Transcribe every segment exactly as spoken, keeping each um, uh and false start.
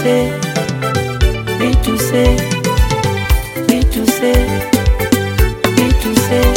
say, me to say, me to say, me to say.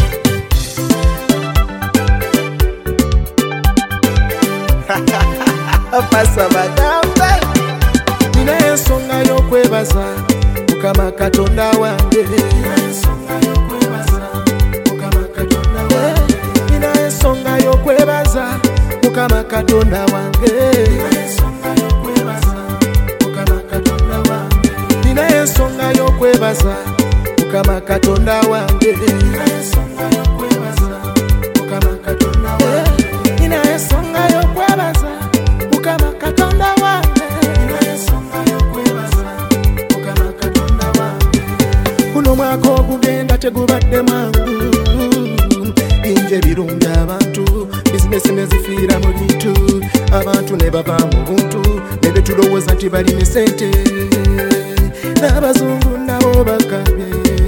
Pasa bagamba nina ensonga y'okwebaza Mukama Katonda wange nina ensonga y'okwebaza Mukama Katonda wange nina ensonga y'okwebaza Mukama Katonda wange nina ensonga y'okwebaza Mukama Katonda wange nina ensonga y'okwebaza Mukama Katonda wange nina ensonga y'okwebaza Mukama Katonda wange nina ensonga y'okwebaza Mukama Katonda wange nina ensonga y'okwebaza Mukama Katonda wange kuno mwaka ogugenda tegubadde mwangu bingi ebirungi abantu bizinesi ne zifiira mu bintu abantu ne bava mu buntu ne betulowooza nti balina sente n'abazungu nabo bagabye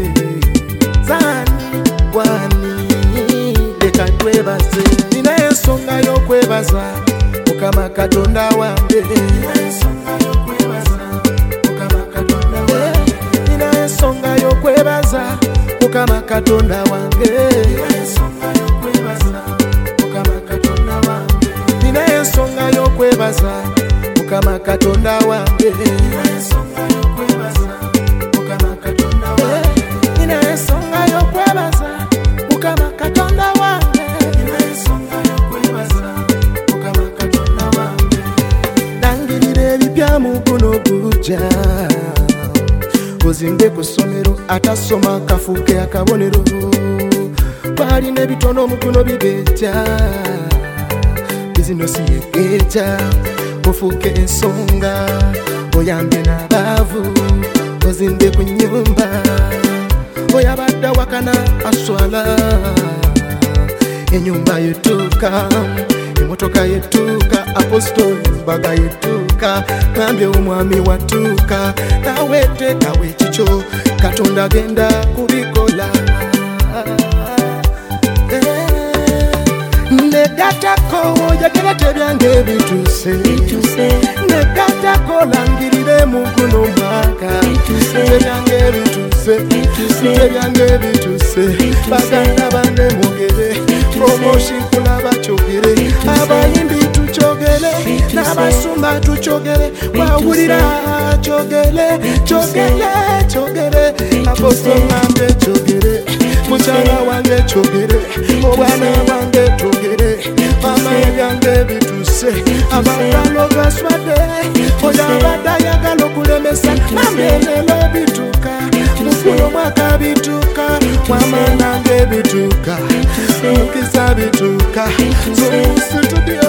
zani wani leka twebaze nina ensonga y'okwebaza Mukama Katonda wange nina ensonga y'okwebaza Mukama Katonda wange nina ensonga y'okwebaza Mukama Katonda wange nina ensonga y'okwebaza Mukama Katonda wange nina ensonga y'okwebaza Mukama Katonda wange nina ensonga y'okwebaza Mukama Katonda wange nina ensonga y'okwebaza Mukama Katonda wange nina ensonga y'okwebaza Mukama Katonda wange nangirira ebipya mu guno gujja ozimbe ku ssomero atasoma kafuuke akabonero balina ebitono mu guno bibeja bizinesi yegeja ofuuke ensonga oyambe n'abaavu ozimbe ku nnyumba oyabadde wakana aswala enyumba yetuuka emotoka yetuuka apostoli baga yetuuka ngambye omwami watuuka nawe teekawo ekikyo Katonda agenda kubikola negatako oyagala tebyange bituuse negatako langirire mu guno mwaka tebyange bituuse tebyange bituuse baganda bange mugere promotion kulaba kyogere abayimbi tukyogere n'abasumba tukyogere wawulira kyogere kyogere kyogere apostomambe kyogere mukyala wange kyogere obwana bwange twogere mama ebyange bituuse abagalo gaswadde oyo abadde ayagala okulemesa nange leero bituuka mukuno mwaka bituuka wama nange bituuka mukisa bituuka so studio